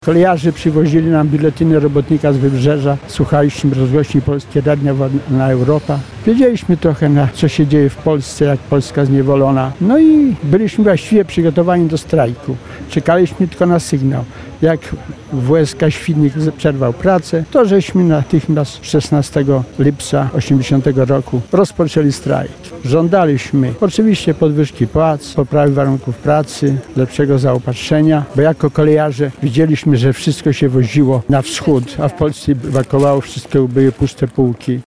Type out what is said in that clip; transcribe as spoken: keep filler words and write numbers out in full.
Kolejarze przywozili nam biuletyny robotnika z Wybrzeża. Słuchaliśmy rozgłośni Polskie Radia Wolna Europa. Wiedzieliśmy trochę, na co się dzieje w Polsce, jak Polska zniewolona. No i byliśmy właściwie przygotowani do strajku. Czekaliśmy tylko na sygnał. Jak W S K Świdnik przerwał pracę, to żeśmy natychmiast szesnastego lipca osiemdziesiątego roku rozpoczęli strajk. Żądaliśmy oczywiście podwyżki płac, poprawy warunków pracy, lepszego zaopatrzenia, bo jako kolejarze widzieliśmy, że wszystko się woziło na wschód, a w Polsce brakowało, wszystkie były puste półki.